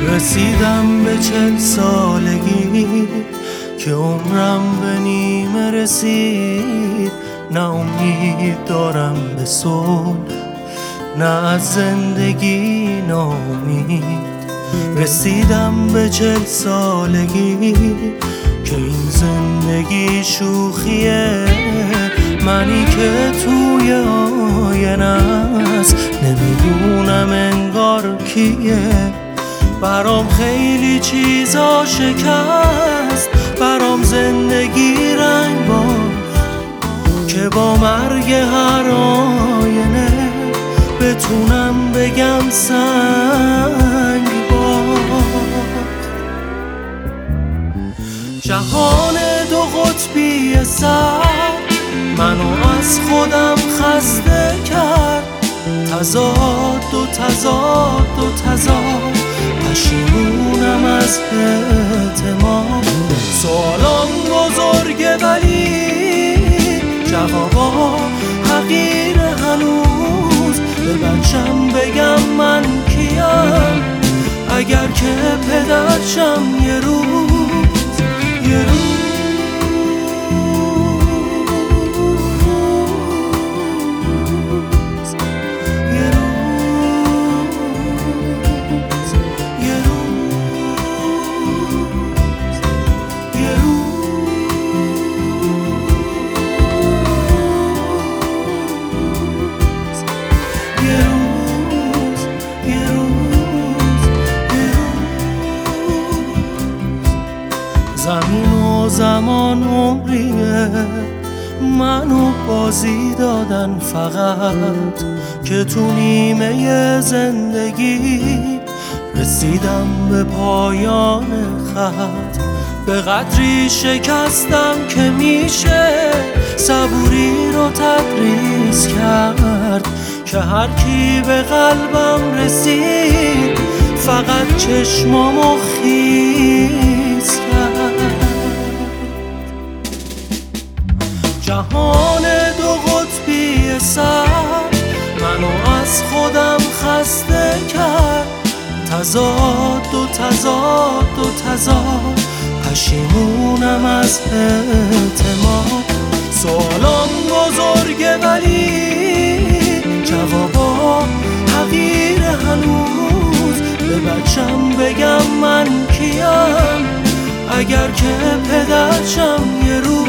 رسیدم به 40 سالگی که عمرم به نیمه رسید. نه امید دارم به صلح، نه از زندگی ناامید. رسیدم به 40 سالگی که این زندگی شوخیه. منی که توی آینه است نمیدونم انگار کیه. برام خیلی چیزا شکست، برام زندگی رنگ باخت که با مرگ هر آینه بتونم بگم سنگ باخت. جهان دو قطبی سر منو از خودم خسته کرد. تضاد و تضاد و تضاد، پشیمونم از اعتماد. سوالام بزرگه ولی جوابا حقیره هنوز. به بچم بگم من کیم اگر که پدرشم یه روز یه روز زمین و زمان عمریه منو بازی دادن فقط که تو نیمه زندگی رسیدم به پایان خط. به قدری شکستم که میشه صبوری رو تدریس کرد که هر کی به قلبم رسید فقط چشمامو خیس کرد. جهان دو قطبی سر منو از خودم خسته کرد. تضاد و تضاد و تضاد، پشیمونم از اعتماد. سوالام بزرگه ولی جوابا حقیره هنوز. به بچم بگم من کیم اگر که پدرشم یه روز